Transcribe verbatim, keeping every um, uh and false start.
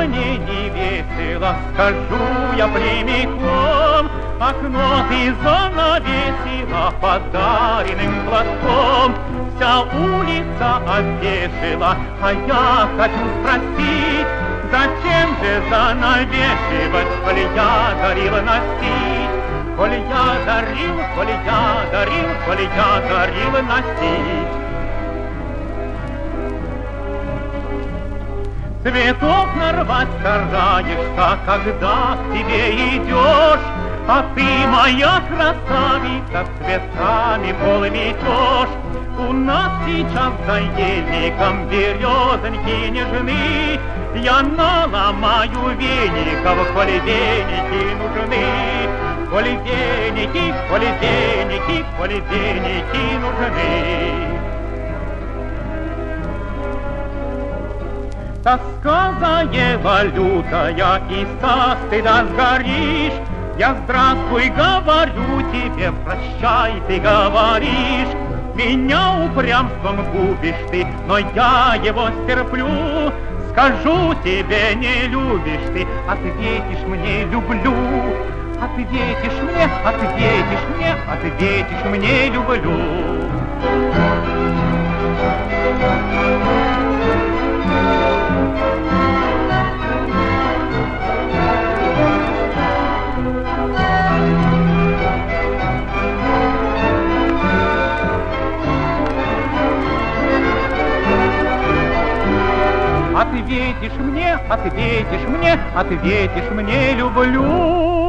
мне не весело, скажу я прямиком. Окно ты занавесила подаренным платком. Вся улица обвешила, а я хочу спросить, зачем же занавешивать, коль я дарил носить? Коль я дарил, коль я дарил, коль я дарил носить. Цветок нарвать стараешься, когда к тебе идешь, а ты, моя красавица, цветами пол метешь. У нас сейчас за ельником березоньки нежны, я наломаю веников, коли веники нужны. Коли веники, коли веники, коли веники нужны. Тоска заела лютая, и со стыда сгоришь. Я здравствуй говорю тебе, прощай ты говоришь. Меня упрямством губишь ты, но я его стерплю. Скажу тебе, не любишь ты, ответишь мне, люблю. Ответишь мне, ответишь мне, ответишь мне, люблю. Ответишь мне, ответишь мне, ответишь мне, люблю.